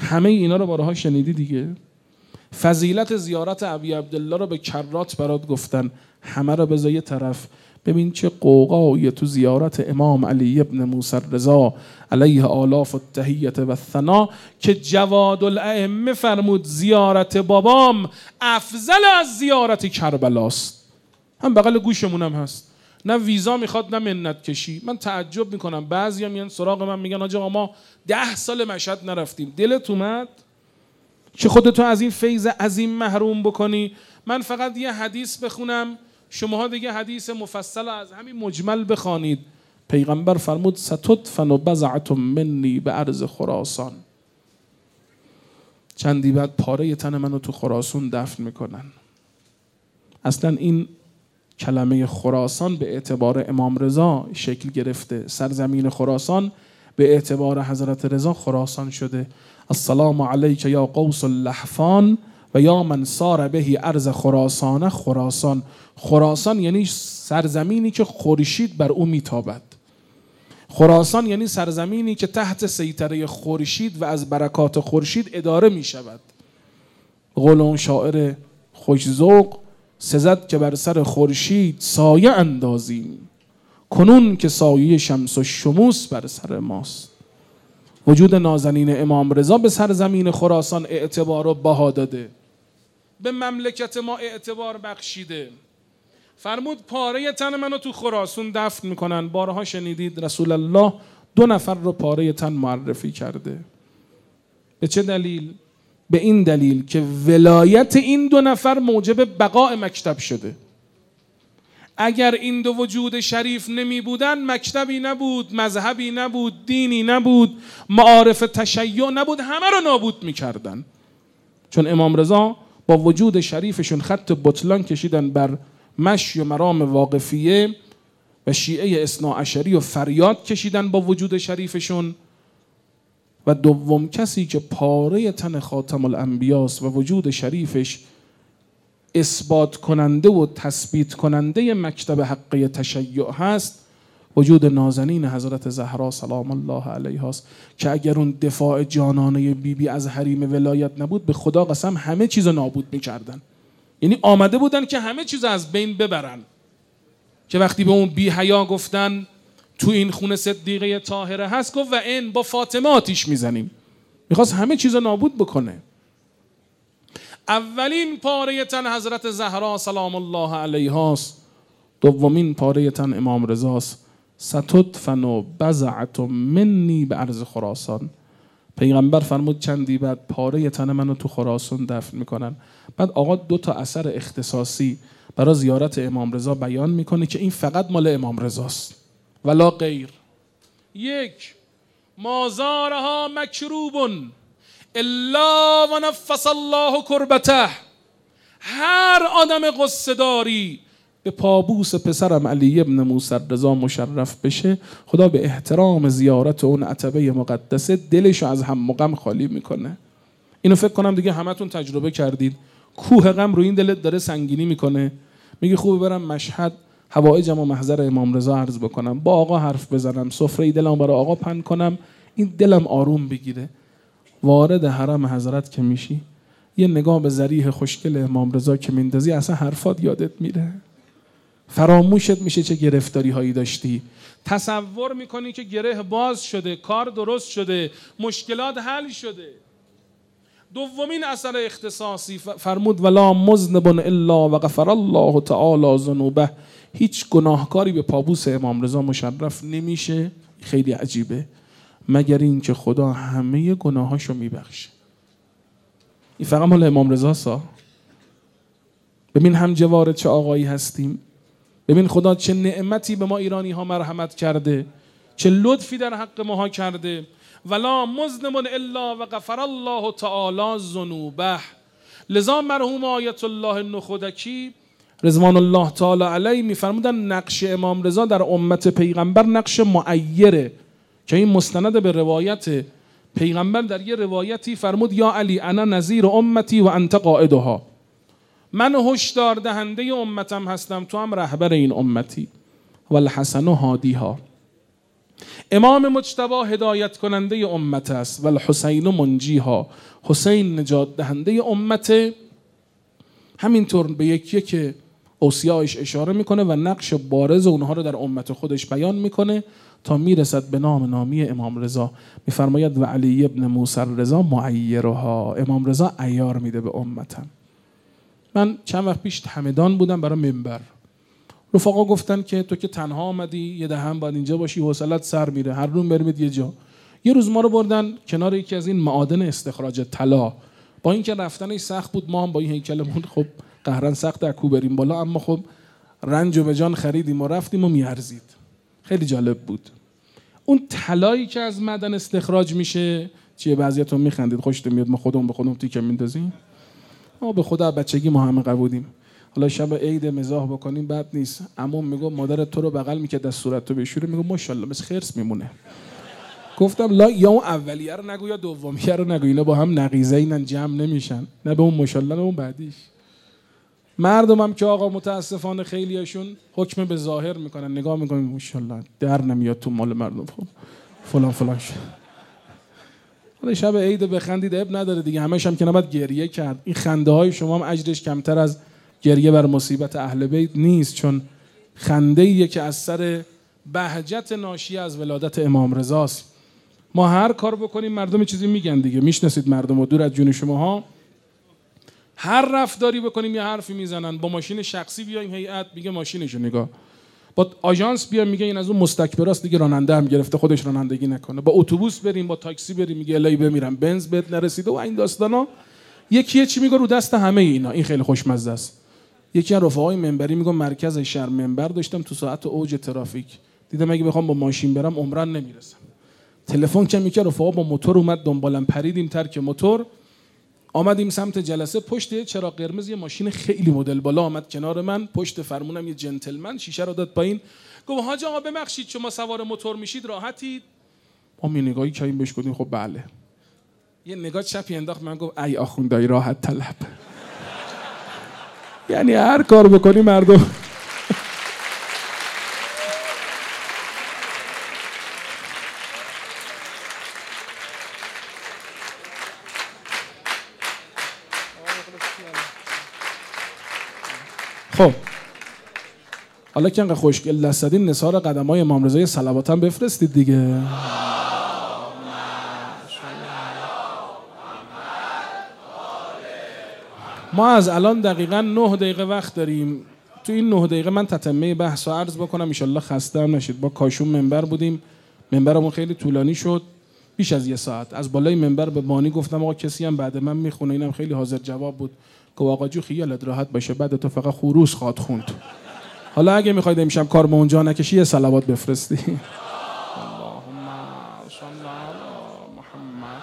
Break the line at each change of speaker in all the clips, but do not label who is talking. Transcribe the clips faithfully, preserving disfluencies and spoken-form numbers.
همه اینا رو بارها شنیدی دیگه. فضیلت زیارت ابی عبدالله رو به کرات برات گفتن، همه رو بذار یه طرف. ببین چه قوقایی تو زیارت امام علی ابن موسی الرضا علیه آلاف التحیت و الثنا که جواد الائمه فرمود زیارت بابام افضل از زیارت کربلاست. هم بغل گوشمونم هست، نه ویزا میخواد نه منت کشی. من تعجب میکنم بعضیا میان سراغ من میگن آقا ما ده سال مشهد نرفتیم. دلت اومد که خودتو از این فیض عظیم محروم بکنی؟ من فقط یه حدیث بخونم، شماها دیگه حدیث مفصل از همین مجمل بخوانید. پیغمبر فرمود ستدفن بضعة منی به ارض خراسان. چندی بعد پاره تن منو تو خراسان دفن میکنن. اصلا این کلمه خراسان به اعتبار امام رضا شکل گرفته. سرزمین خراسان به اعتبار حضرت رضا خراسان شده. السلام علیک یا قوس اللحفان و یا من سار بهی ارض خراسان. خراسان خراسان یعنی سرزمینی که خورشید بر او میتابد. خراسان یعنی سرزمینی که تحت سیطره خورشید و از برکات خورشید اداره می شود. قول اون شاعر خوش‌ذوق سزد که بر سر خورشید سایه اندازیم، کنون که سایه شمس و شموس بر سر ماست. وجود نازنین امام رضا به سرزمین خراسان اعتبار و بها داده، به مملکت ما اعتبار بخشیده. فرمود پاره تن منو تو خراسان دفن میکنن. بارها شنیدید رسول الله دو نفر رو پاره تن معرفی کرده. به چه دلیل؟ به این دلیل که ولایت این دو نفر موجب بقاء مکتب شده. اگر این دو وجود شریف نمی بودن مکتبی نبود، مذهبی نبود، دینی نبود، معارف تشیع نبود، همه رو نابود میکردن. چون امام رضا با وجود شریفشون خط بطلان کشیدن بر مشی و مرام واقفیه و شیعه اثنا عشری و فریاد کشیدن با وجود شریفشون. و دوم کسی که پاره تن خاتم الانبیاست و وجود شریفش اثبات کننده و تثبیت کننده مکتب حقه تشیع هست، وجود نازنین حضرت زهرا سلام الله علیها است که اگر اون دفاع جانانه بیبی بی از حریم ولایت نبود به خدا قسم همه چیز نابود میکردن. یعنی آمده بودن که همه چیز از بین ببرن. که وقتی به اون بی حیا گفتن تو این خونه صدیقه طاهره هست، گفت و این با فاطمه آتیش میزنیم. میخواست همه چیز نابود بکنه. اولین پاره تن حضرت زهرا سلام الله علیها است، دومین پاره تن امام رضا است. ستدفن بضعة منی به ارض خراسان. پیغمبر فرمود چندی بعد پاره تن منو تو خراسان دفن میکنن. بعد آقا دو تا اثر اختصاصی برای زیارت امام رضا بیان میکنه که این فقط مال امام رضاست ولا غیر. یک، ما زارها مکروب الا و نفس الله کربته. هر آدم قصه داری به پابوس پسرم علی ابن موسی الرضا مشرف بشه، خدا به احترام زیارت اون عتبه مقدسه دلشو از هم و غم خالی میکنه. اینو فکر کنم دیگه همتون تجربه کردید. کوه غم رو این دلت داره سنگینی میکنه، میگی خوبه برم مشهد حوائجم و محضر امام رضا عرض بکنم، با آقا حرف بزنم، سفره دلم برای آقا پهن کنم، این دلم آروم بگیره. وارد حرم حضرت که میشی، یه نگاه به ذریح خوشگل امام رضا که میندازی، اصلا حرفات یادت میره، فراموشت میشه چه گرفتاری هایی داشتی. تصور میکنی که گره باز شده، کار درست شده، مشکلات حل شده. دومین اثر اختصاصی فرمود ولا مذنب الا وغفر الله تعالی ذنوبه. هیچ گناهکاری به پابوس امام رضا مشرف نمیشه، خیلی عجیبه، مگر این که خدا همه گناهاشو میبخشه. این فقط مال امام رضا سا. ببین هم جوارد چه آقایی هستیم، ببین خدا چه نعمتی به ما ایرانی ها مرحمت کرده، چه لطفی در حق ما کرده. ولا مذنب الا وغفر الله تعالی ذنوبه. لذا مرحوم آیت الله نخودکی رضوان الله تعالی علیه میفرمودن نقش امام رضا در امت پیغمبر نقش معیره، که این مستند به روایت پیغمبر در یه روایتی فرمود یا علی انا نذیر امتی و انت قائدها. من هشدار دهنده امتم هستم، تو هم رهبر این امتی. والحسن هادیها. امام مجتبی هدایت کننده امت است و الحسین منجیها، حسین نجات دهنده امت. همینطور به یکی که اوصیاش اشاره میکنه و نقش بارز اونها رو در امت خودش بیان میکنه تا میرسد به نام نامی امام رضا. میفرماید و علی ابن موسی رضا معیرها، امام رضا عیار میده به امتم. من چند وقت پیش همدان بودم برای منبر. رفقا گفتن که تو که تنها آمدی یه دهم باید اینجا باشی، حوصلت سر میره، هر روز برید یه جا. یه روز ما رو بردن کنار یکی از این معادن استخراج طلا. با اینکه رفتنش سخت بود، ما هم با این هیکلمون خب قهرن سخت از کو بریم بالا، اما خب رنج و به جان خریدیم و رفتیم و میارزید. خیلی جالب بود. اون طلایی که از معدن استخراج میشه چیه؟ بعضیاتون میخندید خوشتون میاد، ما خودمون به خودمون تیکه میندازیم. ما به خدا بچگی ما همه قبولیم. حالا شب عید مزاح بکنیم بد نیست. عموم میگه مادرت تو رو بغل میکرد از صورت تو بشوره، میگه ماشاءالله مثل خرس میمونه. گفتم لا، یا اون اولیه رو نگو یا دومیه رو نگو، اینا با هم نقیضه اینن، جمع نمیشن، نه به اون ماشاءالله نه اون بعدیش. مردمم که آقا متاسفانه خیلیاشون حکم به ظاهر میکنن، نگاه میکنن ماشاءالله در نمیاد تو مال مردم فلان فلان شد. حالا شب عید بخندید عیب نداره دیگه، همش هم که نباید گریه کرد. این خنده های شما هم اجرش کمتر از گریه بر مصیبت اهل بیت نیست، چون خنده ایه که از سر بهجت ناشی از ولادت امام رضاست. ما هر کار بکنیم مردم چیزی میگن دیگه، میشناسید مردم و دور از جون شماها. هر رفتاری بکنیم یه حرفی میزنن. با ماشین شخصی بیایم هیئت میگه ماشینشو نگاه، با آژانس بیایم میگه این از اون مستکبراست دیگه، راننده هم گرفته خودش رانندگی نکنه. با اتوبوس بریم، با تاکسی بریم میگه الهی بمیرم بنز بهت نرسیده و این داستانا. یکی چی میگه رو دست همه اینا. این خیلی خوشمزه است. یکی از رفقای منبری میگه مرکز شهر منبر داشتم تو ساعت اوج ترافیک، دیدم اگه بخوام با ماشین برم عمرن نمیرسم. تلفن کم میکرد، رفقا با موتور اومد دنبالم، پریدیم ترک موتور آمدیم سمت جلسه. پشت یه چراغ قرمز یه ماشین خیلی مدل بالا آمد کنار من، پشت فرمونم یه جنتلمن شیشه رو داد پایین، گفت حاج آقا ببخشید شما سوار موتور میشید راحتید؟ ما می نگاهی کردیم بهش گفتیم خب بله. یه نگاه چپی انداخت من گفت ای آخوندای راحت طلب. یعنی هر کار بکنی مردم خب حالا که انقدر خوشگل لسدین نثار قدمای امام رضا صلوات هم بفرستید دیگه. ما از الان دقیقاً نه دقیقه وقت داریم. تو این نه دقیقه من تتمه بحث و عرض بکنم ان شاءالله خسته هم نشید. با کاشون منبر بودیم، منبرمون خیلی طولانی شد، بیش از یه ساعت. از بالای منبر به بانی گفتم آقا کسی هم بعد من میخونه؟ اینم خیلی حاضر جواب بود، گفت آقا جو خیالت راحت باشه بعد تو فقط خروس خواد خوند. حالا اگه میخواید امشب کار به اونجا نکشی یه صلوات بفرستی. اللهم صل علی محمد.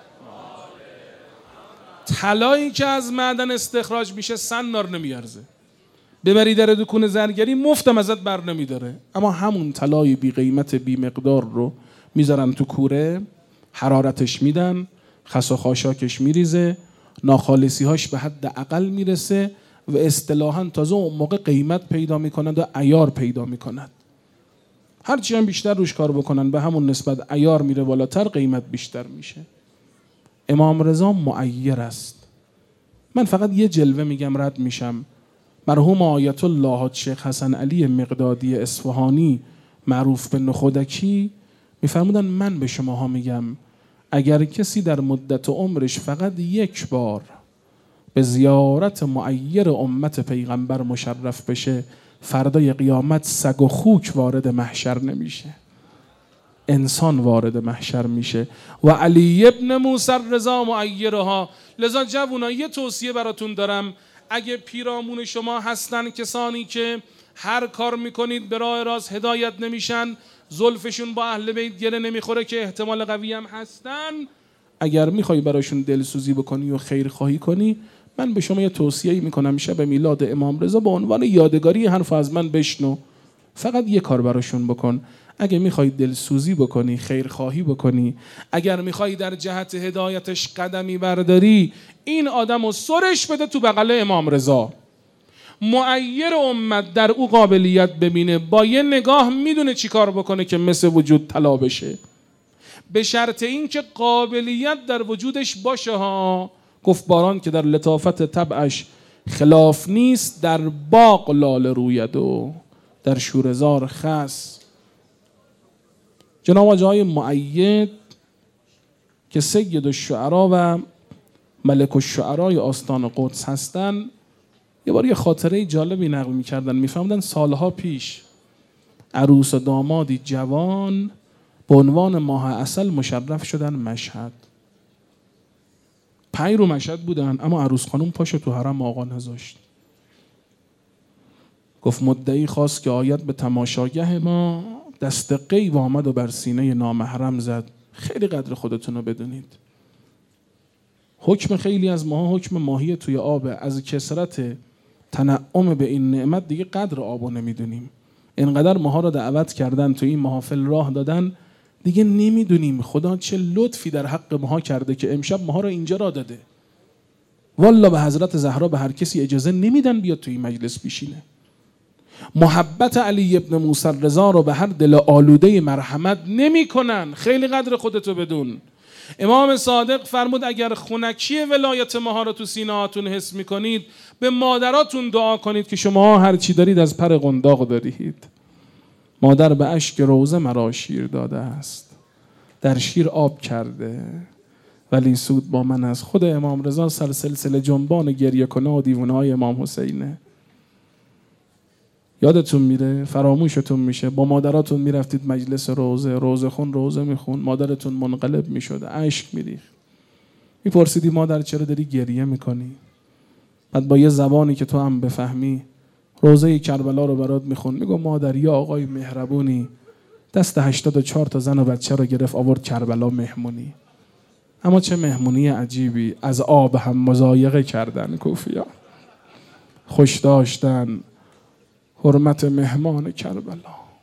طلایی که از معدن استخراج میشه سنار نمیارزه، ببری در دکون زرگری مفتم ازت بر نمیداره. اما همون طلای بی قیمت بی مقدار رو میذارن تو کوره، حرارتش میدن، خس و خاشاکش میریزه، ناخالصی هاش به حد اقل میرسه و اصطلاحاً تازه اون موقع قیمت پیدا میکنند و عیار پیدا میکند. هرچی هم بیشتر روش کار بکنن به همون نسبت عیار میره بالاتر، قیمت بیشتر میشه. امام رضا معیر است. من فقط یه جلوه میگم رد میشم. مرحوم آیت الله شیخ حسن علی مقدادی اصفهانی معروف به نخودکی میفرمودن من به شماها میگم اگر کسی در مدت عمرش فقط یک بار به زیارت معیر امت پیغمبر مشرف بشه، فردای قیامت سگ و خوک وارد محشر نمیشه، انسان وارد محشر میشه. و علی ابن موسی رضا معیرها. لذا جوونا یه توصیه براتون دارم، اگه پیرامون شما هستن کسانی که هر کار میکنید به راه راست هدایت نمیشن، زلفشون با اهل بیت گره نمیخوره که احتمال قوی هم هستن، اگر میخوای براشون دلسوزی بکنی و خیر خواهی کنی، من به شما یه توصیه‌ای میکنم شب میلاد امام رضا به عنوان یادگاری حرف از من بشنو. فقط یه کار براشون بکن. اگه میخوای دلسوزی بکنی، خیر خواهی بکنی، اگر میخوای در جهت هدایتش قدمی برداری، این آدمو سرش بده تو بغل امام رضا. معیر امت در او قابلیت ببینه، با یه نگاه میدونه چی کار بکنه که مثل وجود طلا بشه، به شرط این که قابلیت در وجودش باشه ها. گفت باران که در لطافت طبعش خلاف نیست، در باغ لاله روید و در شورزار خس. جناب آقای مؤید که سید الشعرا و ملک الشعرای آستان قدس هستن، یه بار یه خاطره جالبی نقل می‌کردن. می‌فهمدن سالها پیش عروس و دامادی جوان به عنوان ماه عسل مشرف شدن مشهد. پنج رو مشهد بودن، اما عروس خانم پاشو تو حرم آقا نذاشت. گفت مدعی خواست که آید به تماشاگه ما، دست غیب آمد و بر سینه نامحرم زد. خیلی قدر خودتون رو بدونید. حکم خیلی از ماها حکم ماهی توی آبه. از کثرت تنعم به این نعمت دیگه قدر آبو نمیدونیم. اینقدر ماها رو دعوت کردن، توی این محافل راه دادن، دیگه نمیدونیم خدا چه لطفی در حق ماها کرده که امشب ماها رو اینجا را داده. والله به حضرت زهرا به هر کسی اجازه نمیدن بیاد توی مجلس بشینه. محبت علی ابن موسی رضا رو به هر دل آلوده مرحمت نمی کنن. خیلی قدر خودتو بدون. امام صادق فرمود اگر خنکی ولایت ماها رو تو سینه‌هاتون حس میکنید، به مادراتون دعا کنید که شما هر چی دارید از پر قنداق دارید. مادر به اشک روزه مرا شیر داده است، در شیر آب کرده ولی سود با من است. خود امام رضا سر سلسله جنبان گریه کنه و دیوانه های امام حسینه. یادتون میره، فراموشتون میشه، با مادراتون میرفتید مجلس روزه، روزه خون روزه میخون، مادرتون منقلب میشد، اشک میریخت. میپرسیدی مادر چرا داری گریه میکنی؟ بعد با یه زبانی که تو هم بفهمی روزه کربلا رو برات میخون. میگم مادر یا آقای مهربونی دست هشتاد و چهار تا زن و بچه رو گرفت آورد کربلا مهمونی. اما چه مهمونی عجیبی، از آب هم مضایقه کردن کوفیا، خوش داشتن حرمت مهمان کربلا.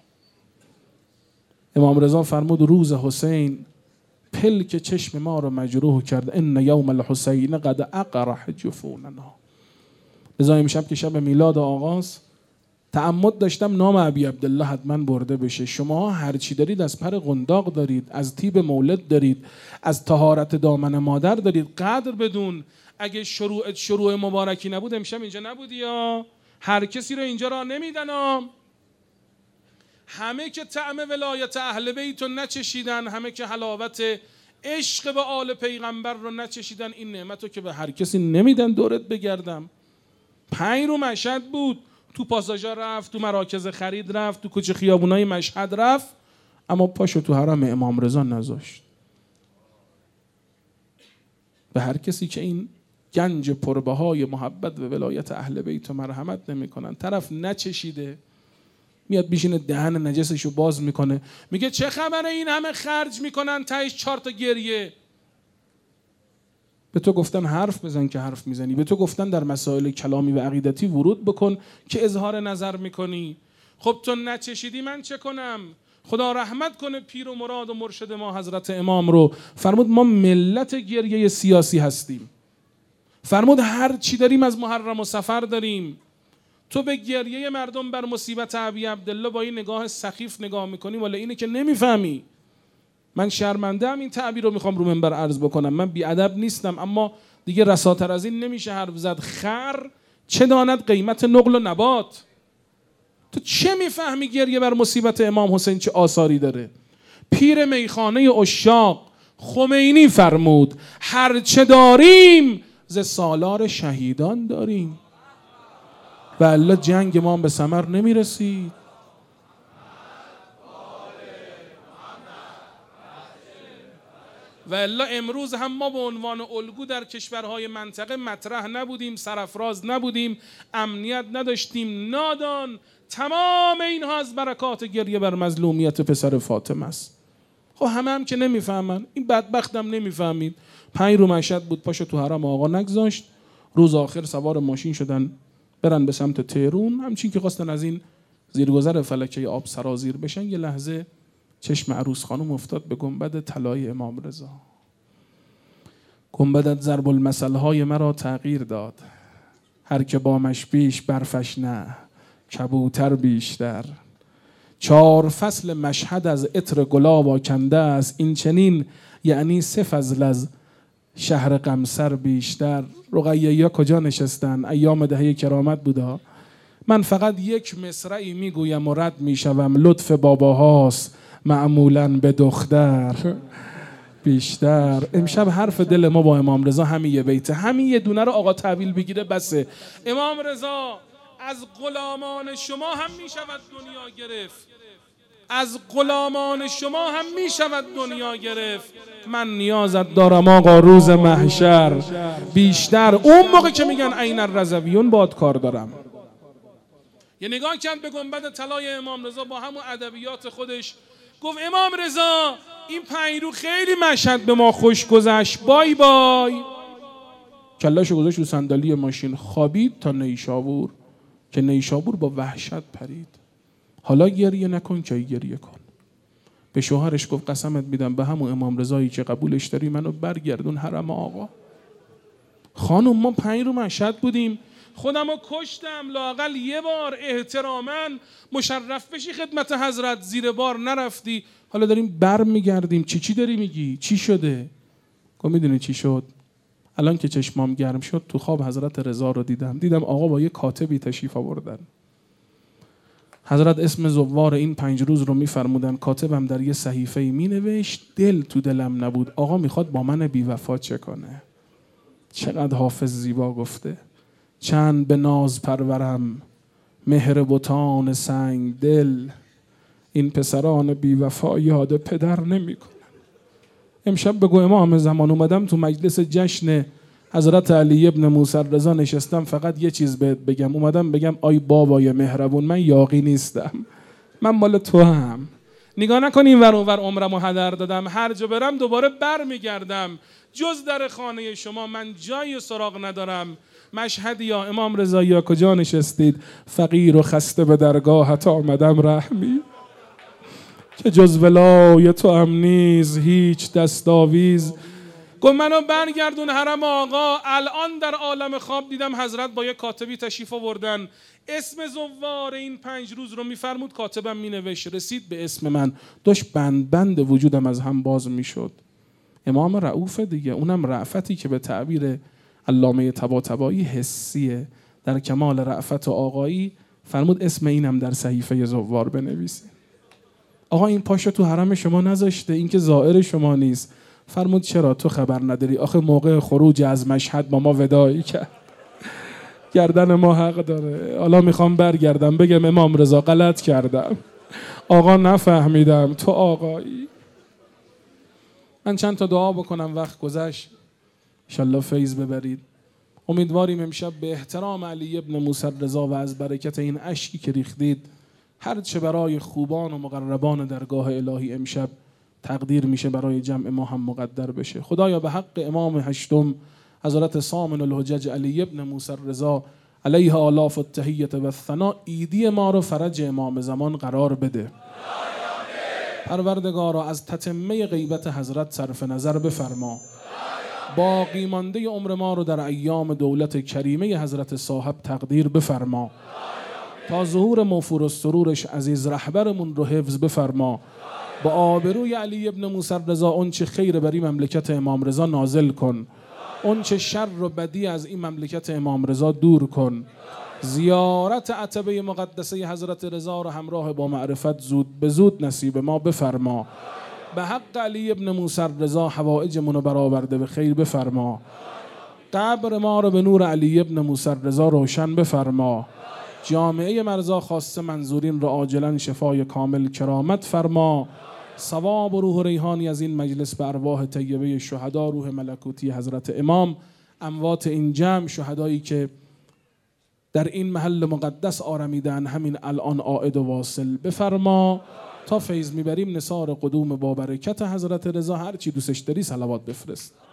امام رضا فرمود روز حسین پلک چشم ما رو مجروح کرد. ان یوم الحسین قد اقرح جفوننا. لذا امشب که شب میلاد آقاست، تعمد داشتم نام ابی عبدالله حتما برده بشه. شما هر چی دارید از پر قنداق دارید، از طیب مولد دارید، از طهارت دامن مادر دارید. قدر بدون. اگه شروع شروع مبارکی نبود امشب اینجا نبودی یا هر کسی رو اینجا را نمیدن. همه که طعم ولایت اهل بیت رو نچشیدن، همه که حلاوت عشق به آل پیغمبر رو نچشیدن، این نعمت رو که به هر کسی نمیدن. دورت بگردم. پنج رو مشهد بود، تو پاساژا رفت، تو مراکز خرید رفت، تو کوچه خیابونای مشهد رفت، اما پاشو تو حرم امام رضا نذاشت. به هر کسی که این گنج پربهای محبت و ولایت اهل بیت و مرحمت نمی کنن، طرف نچشیده، میاد بیشینه دهن نجسشو باز میکنه، میگه چه خبره این همه خرج میکنن تهش چهار تا گریه. به تو گفتن حرف بزن که حرف میزنی، به تو گفتن در مسائل کلامی و عقیدتی ورود بکن که اظهار نظر میکنی. خب تو نچشیدی، من چه کنم؟ خدا رحمت کنه پیر و مراد و مرشد ما حضرت امام رو. فرمود ما ملت گریه سیاسی هستیم. فرمود هر چی داریم از محرم و سفر داریم. تو به گریه مردم بر مصیبت ابی عبدالله با این نگاه سخیف نگاه میکنی، ولی اینه که نمیفهمی. من شرمنده ام این تعبیر رو میخوام رو منبر عرض بکنم. من بیادب نیستم، اما دیگه رساتر از این نمیشه حرف زد. خر چه داند قیمت نقل و نبات؟ تو چه میفهمی گریه بر مصیبت امام حسین چه آثاری داره؟ پیر میخانه عشاق خمینی فرمود هر چه داریم ز سالار شهیدان داریم. و الله جنگ ما به ثمر نمیرسید. و الا امروز هم ما به عنوان الگو در کشورهای منطقه مطرح نبودیم، سرافراز نبودیم، امنیت نداشتیم، نادان. تمام اینها از برکات گریه بر مظلومیت پسر فاطمه است. خب همه هم که نمیفهمن، این بدبختم نمیفهمید. پنج رو مشهد بود، پاشو تو حرم آقا نگذاشت. روز آخر سوار ماشین شدن برن به سمت تهرون. همچین که خواستن از این زیرگذر فلکه آب سرازیر بشن، یه لحظه چشم عروس خانم افتاد به گنبد طلای امام رضا. گنبدت ضرب المثل های مرا تغییر داد. هر که بامش بیش برفش نه کبوتر بیشتر. چهار فصل مشهد از عطر گلاب آکنده است، این چنین یعنی سه فصل از شهر قمصر بیشتر. رقیه‌یا کجا نشستن؟ ایام دهه کرامت بودا. من فقط یک مصرعی میگویم و رد میشوم، لطف باباهاست معمولاً به دختر بیشتر. امشب حرف دل ما با امام رضا همین یه بیته، همین یه دونه رو آقا تحویل بگیره بسه. امام رضا از غلامان شما هم میشود دنیا گرفت، از غلامان شما هم میشود دنیا گرفت. من نیازت دارم آقا روز محشر بیشتر. اون موقع که میگن عین الرضویون باد کار دارم. یه نگاه کرد به گنبد طلای امام رضا با همون ادبیات خودش، گفت امام رضا این پنج رو خیلی مشهد به ما خوش گذشت، بای بای. کلاشو گذاشت رو صندلی ماشین، خوابید تا نیشابور که نیشابور با وحشت پرید. حالا گریه نکن که گریه کن. به شوهرش گفت قسمت میدم به همون امام رضایی که قبولش داری منو برگردون حرم آقا. خانم ما پنج رو مشهد بودیم، خودم رو کشتم، لااقل یه بار احتراما مشرف بشی خدمت حضرت، زیر بار نرفتی، حالا داریم بر میگردیم. چی چی داری میگی؟ چی شده؟ گفت میدونی چی شد؟ الان که چشمام گرم شد تو خواب حضرت رضا رو دیدم، دیدم آقا با یه کاتبی تشریف آوردن. حضرت اسم زوار این پنج روز رو میفرمودن، کاتبم در یه صحیفه‌ای مینوشت، دل تو دلم نبود، آقا میخواد با من بی وفا چه کنه. چقدر حافظ زیبا گفته، چند به ناز پرورم مهر بتان سنگ دل، این پسران بی وفا یاد پدر نمی کنن. امشب بگو امام زمان اومدم تو مجلس جشن حضرت علی ابن موسی رضا نشستم، فقط یه چیز بهت بگم، اومدم بگم آی بابای مهربون من یاغی نیستم، من مال تو هم. نگاه نکن این ور اونور عمرمو هدر دادم، هر جا برم دوباره بر میگردم، جز در خانه شما من جای سراغ ندارم. مشهدی یا امام رضا یا کجا نشستید؟ فقیر و خسته به درگاهت آمدم رحمی، که جز ولای تو هم نیز هیچ دستاویز. گفت منو برگردون حرم آقا. الان در عالم خواب دیدم حضرت با یک کاتبی تشریف آوردن، اسم زوار این پنج روز رو میفرمود، کاتبم مینوشت، رسید به اسم من، داشت بند بند وجودم از هم باز میشد. امام رؤوف دیگه، اونم رأفتی که به تعبیر علامه طباطبایی حسیه، در کمال رأفت و آقایی فرمود اسم اینم در صحیفه زوار بنویسید. آقا این پاشو تو حرم شما نذاشته، این که زائر شما نیست. فرمود چرا تو خبر نداری؟ آخه موقع خروج از مشهد با ما وداعی کرد، گردن ما حق داره. حالا میخوام برگردم بگم امام رضا غلط کردم، آقا نفهمیدم تو آقایی. من چند تا دعا بکنم، وقت گذشت، انشالله فیض ببرید. امیدواریم امشب به احترام علی ابن موسی رضا و از برکت این اشکی که ریختید، هر چه برای خوبان و مقربان درگاه الهی امشب تقدیر میشه برای جمع ما هم مقدر بشه. خدایا به حق امام هشتم حضرت سامن الحجج علی ابن موسی رضا علیه آلاف التحیة و الثنا ایدی ما رو فرج امام زمان قرار بده. پروردگارا از تتمه غیبت حضرت صرف نظر بفرما. باقی مانده عمر ما رو در ایام دولت کریمه حضرت صاحب تقدیر بفرما. تا ظهور موفور السرورش عزیز رهبرمون رو حفظ بفرما. با آبروی علی ابن موسی رضا اون چه خیر بر این مملکت امام رضا نازل کن، اون چه شر و بدی از این مملکت امام رضا دور کن. زیارت عتبه مقدسه حضرت رضا رو همراه با معرفت زود به زود نصیب ما بفرما. به حق علی ابن موسی رضا حوائجمون رو برآورده به خیر بفرما. قبر ما رو به نور علی ابن موسی رضا روشن بفرما. جامعه مرزا خاصه منظورین را عاجلا شفای کامل کرامت فرما. ثواب و روح ریحانی از این مجلس به ارواح طیبه شهدا، روح ملکوتی حضرت امام، اموات این جمع، شهدایی که در این محل مقدس آرمیدن همین الان عائد و واصل بفرما. تا فیض میبریم نثار قدوم با برکت حضرت رضا، هر چی دوستش داری صلوات بفرست.